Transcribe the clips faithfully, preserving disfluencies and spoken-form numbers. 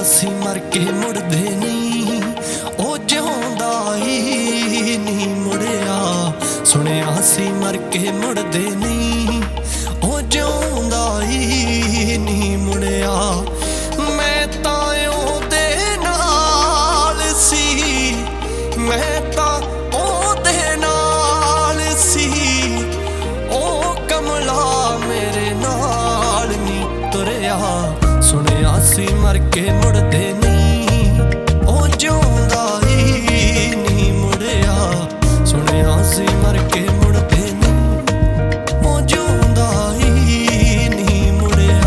ਸੀ ਮਰ ਕੇ ਮੁੜਦੇ ਨਹੀਂ, ਉਹ ਜਿਉਂਦਾ ਹੀ ਨਹੀਂ ਮੁੜਿਆ। ਸੁਣਿਆ ਸੀ ਮਰ ਕੇ ਮੁੜਦੇ ਨਹੀਂ, ਉਹ ਜਿਉਂਦਾ ਹੀ ਨਹੀਂ ਮੁੜਿਆ। ਮੈਂ ਤਾਂ ਉਹਦੇ ਨਾਲ ਸੀ, ਮੈਂ ਤਾਂ ਉਹਦੇ ਨਾਲ ਸੀ, ਉਹ ਕਮਲਾ ਮੇਰੇ ਨਾਲ ਨਹੀਂ ਤੁਰਿਆ। ਸੁਣਿਆ ਸੀ ਮਰ ਕੇ ਮੁੜਦੇ ਨਹੀਂ, ਉਹ ਜਿਉਂਦਾ ਹੀ ਨਹੀਂ ਮੁੜਿਆ। ਸੁਣਿਆ ਸੀ ਮਰ ਕੇ ਮੁੜਦੇ ਨਹੀਂ, ਉਹ ਜਿਉਂਦਾ ਹੀ ਨਹੀਂ ਮੁੜਿਆ।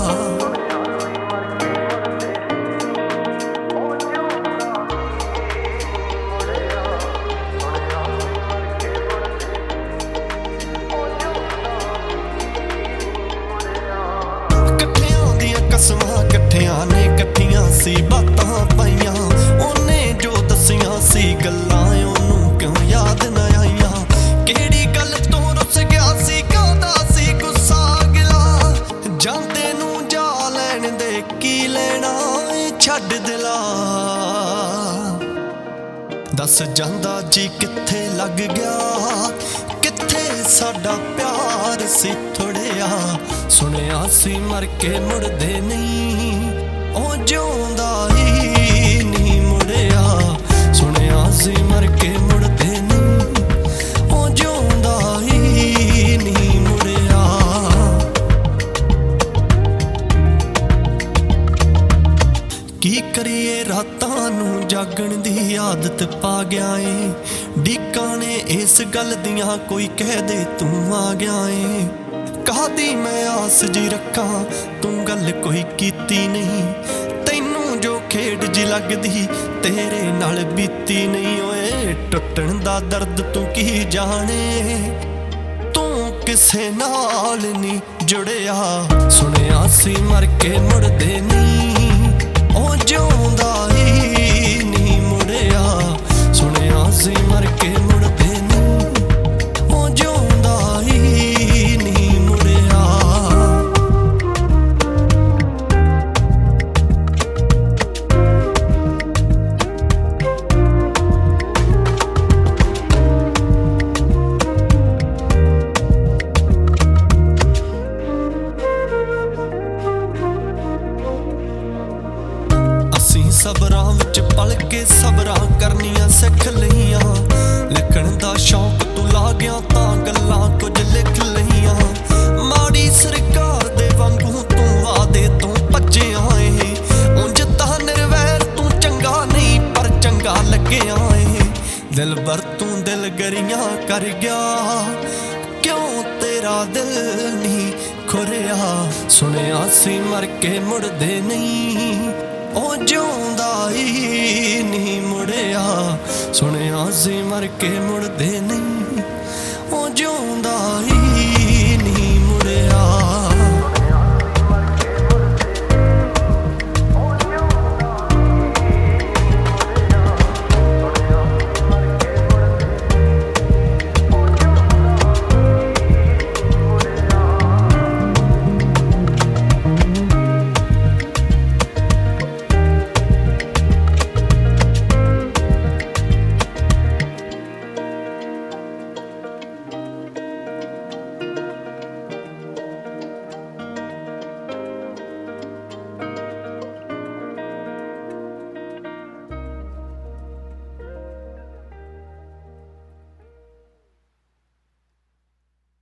ਇਕੱਠਿਆਂ ਦੀਆਂ ਕਸਮਾਂ ਇਕੱਠਿਆਂ ਨੇ ਇਕੱਠੀਆਂ ਸੀ ਬਾਤਾਂ ਪਾਈਆਂ, ਉਹਨੇ ਜੋ ਦਸੀਆਂ ਸੀ ਗੱਲਾਂ ਉਹਨੂੰ ਕਿਉਂ ਯਾਦ ਨਾ ਆਈਆਂ। ਕਿਹੜੀ ਗੱਲ ਤੋਂ ਰੁੱਸ ਗਿਆ ਸੀ, ਕਾਹਦਾ ਸੀ ਗੁੱਸਾ ਗਿਲਾ। ਜਾਂਦੇ ਨੂੰ ਜਾ ਲੈਣ ਦੇ ਕੀ ਲੈਣਾ ਛੱਡ ਦਿਲਾ। ਦੱਸ ਜਾਂਦਾ ਜੀ ਕਿੱਥੇ ਲੱਗ ਗਿਆ, ਕਿੱਥੇ ਸਾਡਾ ਪਿਆਰ ਸੀ ਥੋੜਿਆ। ਸੁਣਿਆ ਸੀ ਮਰ ਕੇ ਮੁੜਦੇ ਨਹੀਂ, ਉਹ ਜਿਉਂਦਾ ਹੀ ਨਹੀਂ ਮੁੜਿਆ। ਸੁਣਿਆ ਸੀ ਮਰ ਕੇ ਮੁੜਦੇ ਨਹੀਂ, ਉਹ ਜਿਉਂਦਾ ਹੀ ਨਹੀਂ ਮੁੜਿਆ। ਕੀ ਕਰੀਏ ਰਾਤਾਂ ਨੂੰ ਜਾਗਣ ਦੀ ਆਦਤ ਪਾ ਗਿਆ ਏ। ਡੀਕਾਂ ਨੇ ਇਸ ਗੱਲ ਦੀਆਂ ਕੋਈ ਕਹਿ ਦੇ ਤੂੰ ਆ ਗਿਆ ਏ। ਕਾਹਦੀ ਮੈਂ ਆਸ ਜੀ ਰੱਖਾਂ ਤੂੰ ਗੱਲ ਕੋਈ ਕੀਤੀ ਨਹੀਂ। ਤੈਨੂੰ ਜੋ ਖੇਡ ਜੀ ਲੱਗਦੀ ਤੇਰੇ ਨਾਲ ਬੀਤੀ ਨਹੀਂ। ਓਏ ਟੁੱਟਣ ਦਾ ਦਰਦ ਤੂੰ ਕੀ ਜਾਣੇ, ਤੂੰ ਕਿਸੇ ਨਾਲ ਨਹੀਂ ਜੁੜਿਆ। ਸੁਣਿਆ ਸੀ ਮਰ ਕੇ ਮੁੜਦੇ ਨਹੀਂ, ਉਹ ਜਿਉਂਦਾ ਹੀ ਨਹੀਂ ਮੁੜਿਆ। ਸੁਣਿਆ ਸੀ ਮਰ ਕੇ ਮੁੜਦੇ ਨਹੀਂ, ਉਹ ਜਿਉਂਦਾ ਹੀ ਨਹੀਂ ਮੁੜਿਆ। ਅਸੀਂ ਸਬਰਾਂ ਵਿੱਚ ਪਲ ਕੇ ਸਬਰਾਂ ਕਰਨੀਆਂ ਸਿੱਖ ਲਈਆਂ। ਲਿਖਣ ਦਾ ਸ਼ੌਂਕ ਤੂੰ ਲਾ ਗਿਆ ਤਾਂ ਗੱਲਾਂ ਕੁਝ ਲਿਖ ਲਈਆਂ। ਮਾੜੀ ਸਰਕਾਰ ਦੇ ਵਾਂਗੂ ਤੂੰ ਵਾਦੇ ਤੋਂ ਭੱਜਿਆ ਏ। ਉਂਝ ਤਾਂ ਨਿਰਵੈਰ ਤੂੰ ਚੰਗਾ ਨਹੀਂ ਪਰ ਚੰਗਾ ਲੱਗਿਆ ਏ। ਦਿਲਬਰ ਤੂੰ ਦਿਲਗਰੀਆਂ ਕਰ ਗਿਆ, ਕਿਉਂ ਤੇਰਾ ਦਿਲ ਨਹੀਂ ਖੁਰਿਆ। ਸੁਣਿਆ ਸੀ ਮਰ ਕੇ ਮੁੜਦੇ ਨਹੀਂ, ਉਹ ਜਿਉਂਦਾ ਹੀ ਨਹੀਂ ਮੁੜਿਆ। ਸੁਣਿਆ ਸੀ ਮਰ ਕੇ ਮੁੜਦੇ ਨਹੀਂ।